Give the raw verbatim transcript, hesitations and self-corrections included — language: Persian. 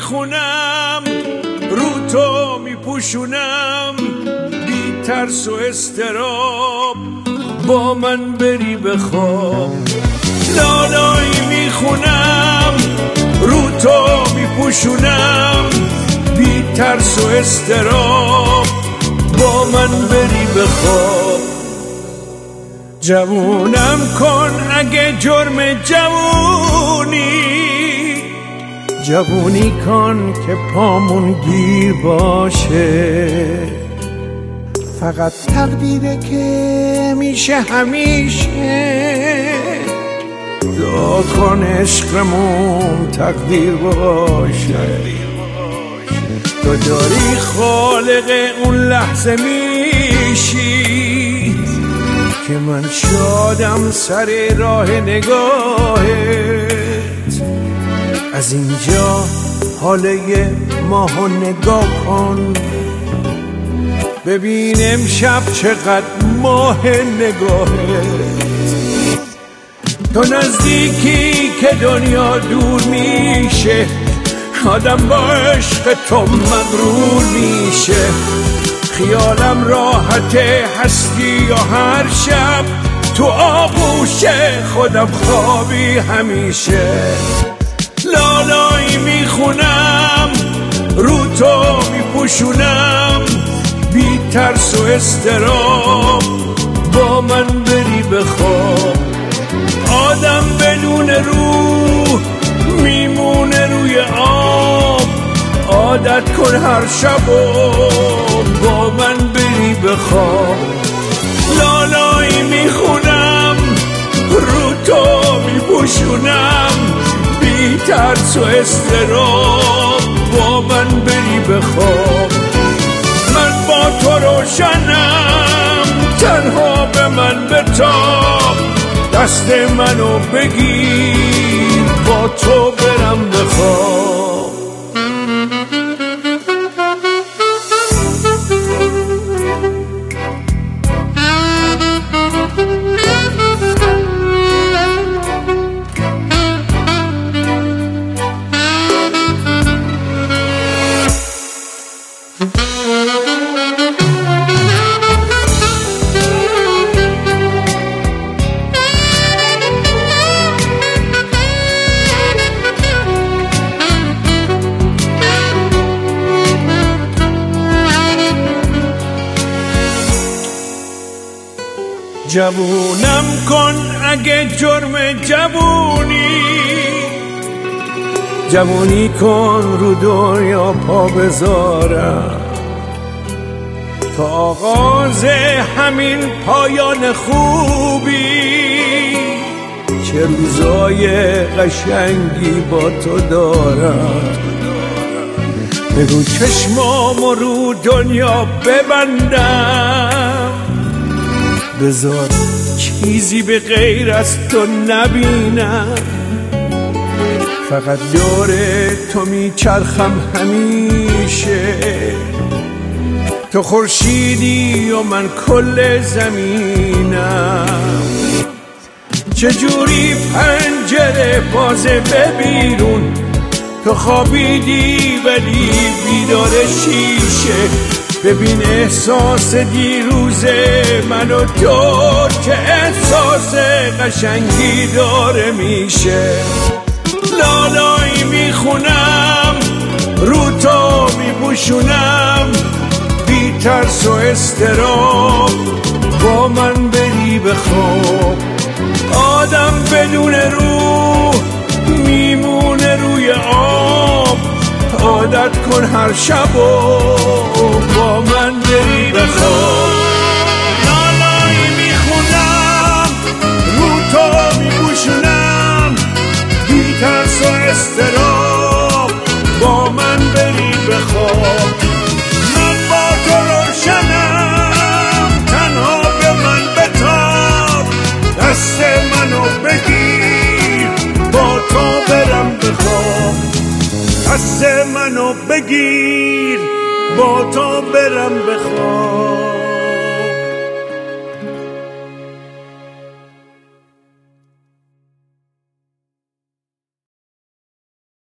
میخونم رو تو میپوشونم بی ترس و استراب با من بری بخواب. لالایی میخونم رو تو میپوشونم بی ترس و استراب با من بری بخواب. جوونم کن اگه جرم جوونی، جوونی کن که پامون گیر باشه. فقط تقدیره که میشه همیشه، دعا کن عشقمون تقدیر باشه. تو داری خالق اون لحظه میشی که من شادم سر راه نگاهت. از اینجا حاله ماهو نگاه کن، ببین امشب چقدر ماه نگاهت. تو نزدیکی که دنیا دور میشه، آدم با عشق تو مغرور میشه. خیالم راحته هستی یا هر شب تو آغوش خودم خوابی همیشه. لالایی میخونم رو تو میپوشونم بی ترس و استراب با من بری بخواب. آدم بدون روح میمونه روی آب، عادت کن هر شب و با من بری بخواب. لالایی میخونم رو تو میپوشونم بی ترس و استراب با من بری بخواب. من با تو روشنم، تنها به من بتاب، دست منو بگیر با تو برم بخواب. جوونم کن اگه جرم جوونی، جوونی کن رو دنیا پا بذارم. تا آغاز همین پایان خوبی، چه روزای قشنگی با تو دارم. بگو چشمامو رو دنیا ببندم، بذار چیزی به غیر از تو نبینم. فقط دور تو میچرخم همیشه، تو خورشیدی و من کل زمینم. چجوری پنجره بازه به بیرون، تو خوابیدی ولی بیدار شیشه. ببین احساس دیروز من و تو که احساس قشنگی داره میشه. لالایی میخونم رو تو میپوشونم بی ترس و استراب با من بری بخواب. آدم بدون روح میمونه روی آب، عادت کن هر شب و با من بری بخواب. لالایی میخونم رو تو میپوشونم بی ترس و استراب با من بری بخواب. من با تو روشنم، تنها به من بتاب، دست منو بگیر با تو برم بخواب. دست منو بگیر با تو برم بخواب.